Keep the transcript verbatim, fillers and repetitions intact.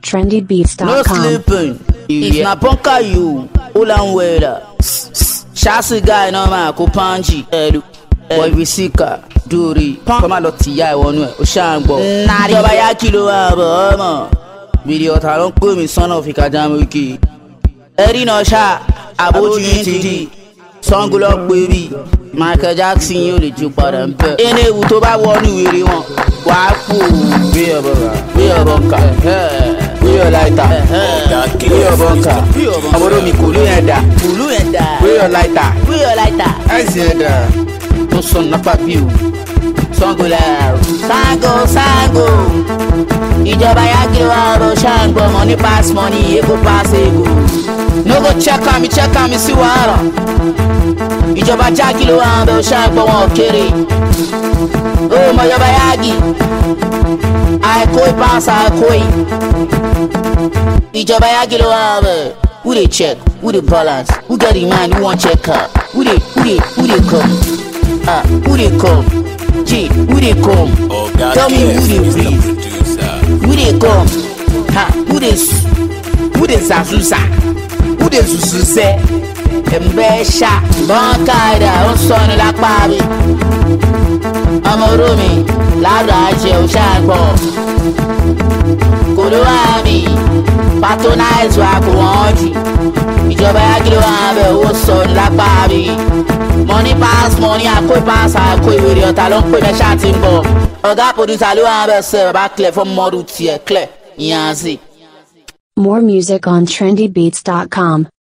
trendy beats dot com. No sleeping. If na bunker you, Ulan weather. Shasi guy no ma ko panji. Elu. Boy visika. Duri. Koma lo tiya e wonu e. O shangbo. Ìjọba ya kilo abo omo. Video ta lon pe mi son of Ikajam wiki. Eri no sha. Aboju yin ti di. Sango lo pe bi. Michael Jackson yo le ju padà nbe. Ene ewu tó bá wọnú wèrè wọn. Wàá kú. Bí ọbọ ra. Bí ọbọ ka. Bí ọ lighter. Bí ọbọ ka. Àbúrò mi kò ló yẹn dà. Kò ló yẹn dà. Bí ọ lighter. Bí ọ lighter. Ẹ̀sìn yẹn dà. Tó sọ nípa bí o. Sango la. Sango Sango. Ìjọba yá kí ló wá ọ̀rọ̀ ṣàǹgbọ̀ money pass money ego pass ego. No go check am, check am, see wàhálà. Ìjọba já kí ló wá ọ̀rọ̀ ṣàǹgbọ̀ wọn kéré. Ó mọ ìjọba yági. Àìkóì pass àìkóì. Ìjọba yági ló wá ọ̀rọ̀. Who dey check? Who dey balance? Who get the mind? Who wan check her? Who dey who dey who dey come? Ah, who dey come? G, who dey come? Tell me who dey breathe. Who dey come? Ha, who dey who dey zazuza? Who dey zuzuze? Mbesha, bankaida, on sonu la pabi. Amorumi, ladra je o shagbo. Kuluami, patronize wa kuwanji. Ìjọba ya kilo ambe o sonu la pabi. Money pass money, akoi pass akoi wiri ota lon pe me shati mbo. Oga producer lo ambe se ba clear from modu tie clear. Yanzi. More music on trendy beats dot com.